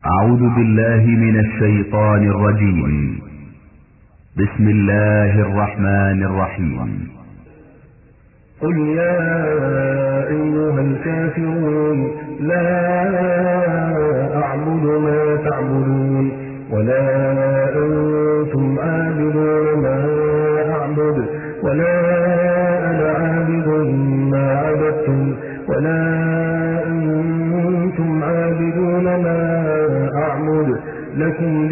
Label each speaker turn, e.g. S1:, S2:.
S1: أعوذ بالله من الشيطان الرجيم. بسم الله الرحمن الرحيم.
S2: قل يا أيها الكافرون لا أعبد ما تعبدون ولا أنتم عابدون ما أعبد ولا أنا عابد ما عبدتم ولا أنتم عابدون ما أعبد لكم